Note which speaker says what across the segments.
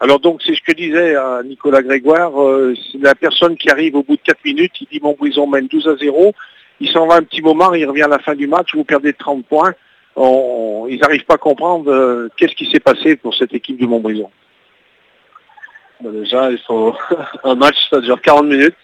Speaker 1: Alors donc c'est ce que disait Nicolas Grégoire, c'est la personne qui arrive au bout de 4 minutes, il dit Montbrison mène 12-0, il s'en va un petit moment, il revient à la fin du match, vous perdez 30 points, ils n'arrivent pas à comprendre qu'est-ce qui s'est passé pour cette équipe de Montbrison.
Speaker 2: Déjà, il faut un match, ça dure 40 minutes.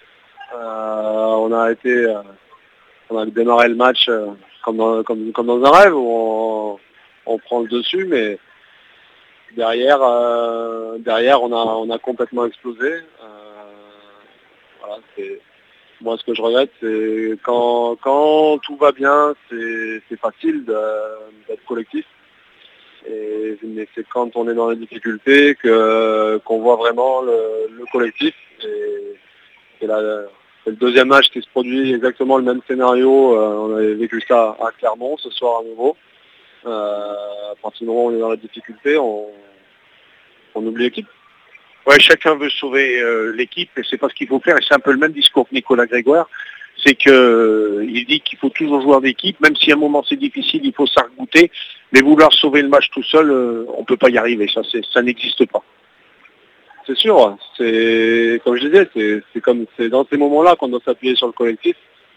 Speaker 2: On a démarré le match comme dans un rêve où on prend le dessus, mais derrière, on a complètement explosé. Voilà, moi, ce que je regrette, c'est quand tout va bien, c'est facile d'être collectif. Mais c'est quand on est dans les difficultés qu'on voit vraiment le collectif. Et c'est le deuxième match qui se produit exactement le même scénario. On avait vécu ça à Clermont ce soir à nouveau. À partir du moment où on est dans la difficulté, on oublie l'équipe.
Speaker 1: Ouais, chacun veut sauver l'équipe et c'est pas ce qu'il faut faire. Et c'est un peu le même discours que Nicolas Grégoire. C'est qu'il dit qu'il faut toujours jouer en équipe, même si à un moment c'est difficile, il faut s'arc-bouter. Mais vouloir sauver le match tout seul, on ne peut pas y arriver. Ça n'existe pas.
Speaker 2: C'est sûr. C'est comme je disais, c'est dans ces moments-là qu'on doit s'appuyer sur le collectif.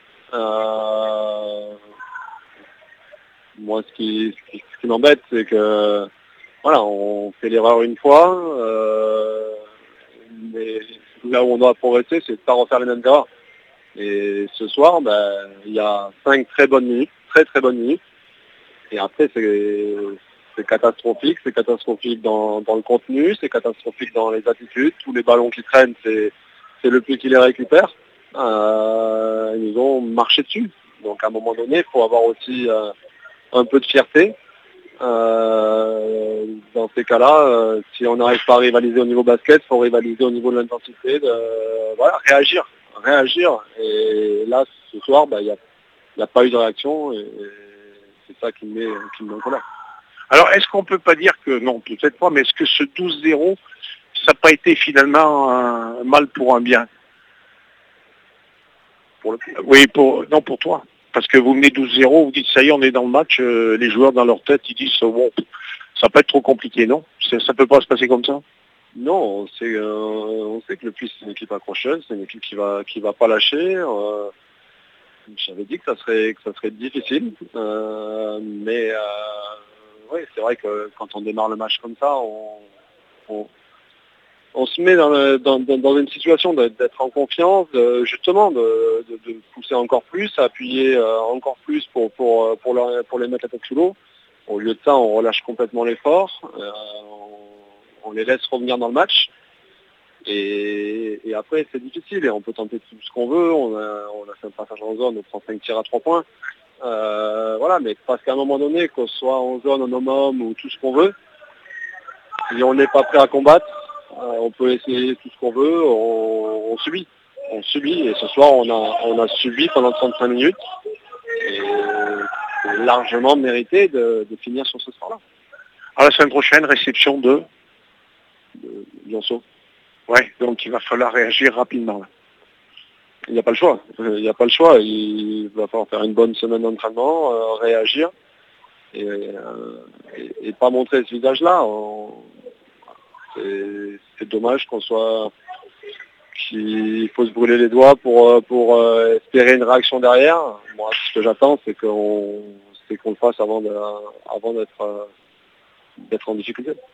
Speaker 2: Moi, ce qui m'embête, c'est que voilà, on fait l'erreur une fois, mais là où on doit progresser, c'est de ne pas refaire les mêmes erreurs. Et ce soir, il y a 5 très bonnes minutes, très très bonnes minutes. Et après, c'est catastrophique. C'est catastrophique dans le contenu, c'est catastrophique dans les attitudes. Tous les ballons qui traînent, c'est le plus qui les récupère. Ils nous ont marché dessus. Donc à un moment donné, il faut avoir aussi un peu de fierté. Dans ces cas-là, si on n'arrive pas à rivaliser au niveau basket, il faut rivaliser au niveau de l'intensité, réagir. Et là, ce soir, il n'y a pas eu de réaction et c'est ça qui me met en colère.
Speaker 1: Alors, est-ce qu'on ne peut pas dire que, non, peut-être pas, mais est-ce que ce 12-0, ça n'a pas été finalement un mal pour un bien? Oui, pour toi. Parce que vous menez 12-0, vous dites ça y est, on est dans le match, les joueurs dans leur tête, ils disent bon, ça peut être trop compliqué, non? Ça ne peut pas se passer comme ça?
Speaker 2: Non, on sait que le Puy, c'est une équipe accrocheuse, c'est une équipe qui va pas lâcher. J'avais dit que ça serait difficile, mais oui, c'est vrai que quand on démarre le match comme ça, on se met dans une situation d'être en confiance, justement, de pousser encore plus, appuyer encore plus pour les mettre la tête sous l'eau. Au lieu de ça, on relâche complètement l'effort, on les laisse revenir dans le match. Et après, c'est difficile et on peut tenter tout ce qu'on veut. On a fait un passage en zone, on prend 5 tirs à 3 points. Voilà, mais parce qu'à un moment donné, qu'on soit en zone, en homme ou tout ce qu'on veut, si on n'est pas prêt à combattre, on peut essayer tout ce qu'on veut, on subit. On subit et ce soir, on a subi pendant 35 minutes. Et c'est largement mérité de finir sur ce score-là.
Speaker 1: À la semaine prochaine, réception de
Speaker 2: Lionceau.
Speaker 1: Ouais, donc il va falloir réagir rapidement. Là.
Speaker 2: Il n'y a pas le choix. Il va falloir faire une bonne semaine d'entraînement, réagir et pas montrer ce visage-là. C'est dommage qu'il faut se brûler les doigts pour espérer une réaction derrière. Moi, ce que j'attends, c'est qu'on le fasse avant d'être en difficulté.